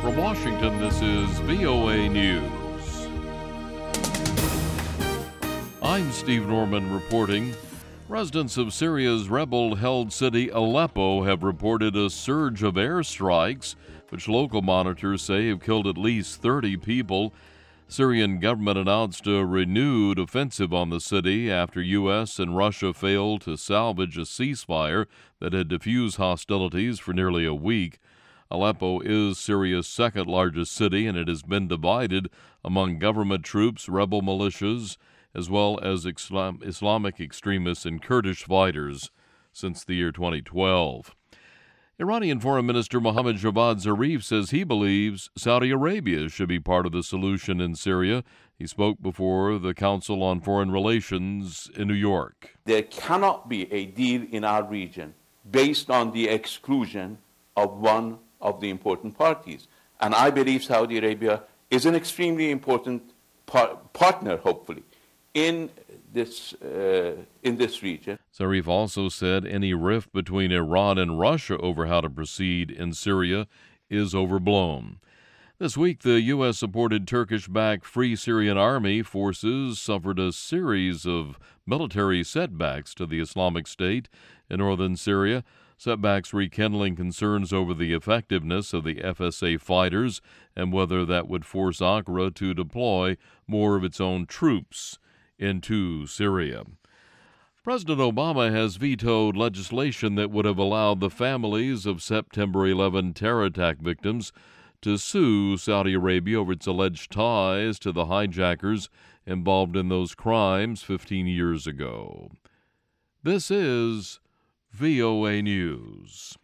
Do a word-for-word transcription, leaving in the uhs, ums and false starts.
From Washington, this is V O A News. I'm Steve Norman reporting. Residents of Syria's rebel-held city Aleppo have reported a surge of airstrikes, which local monitors say have killed at least thirty people. Syrian government announced a renewed offensive on the city after U S and Russia failed to salvage a ceasefire that had diffused hostilities for nearly a week. Aleppo is Syria's second largest city, and it has been divided among government troops, rebel militias, as well as Islam- Islamic extremists and Kurdish fighters since the year twenty twelve. Iranian Foreign Minister Mohammad Javad Zarif says he believes Saudi Arabia should be part of the solution in Syria. He spoke before the Council on Foreign Relations in New York. There cannot be a deal in our region based on the exclusion of one of the important parties. And I believe Saudi Arabia is an extremely important par- partner, hopefully, in this uh, in this region. Zarif also said any rift between Iran and Russia over how to proceed in Syria is overblown. This week, the U S-supported Turkish-backed Free Syrian Army forces suffered a series of military setbacks to the Islamic State in northern Syria, setbacks rekindling concerns over the effectiveness of the F S A fighters and whether that would force Ankara to deploy more of its own troops into Syria. President Obama has vetoed legislation that would have allowed the families of September eleventh terror attack victims to sue Saudi Arabia over its alleged ties to the hijackers involved in those crimes fifteen years ago. This is V O A News.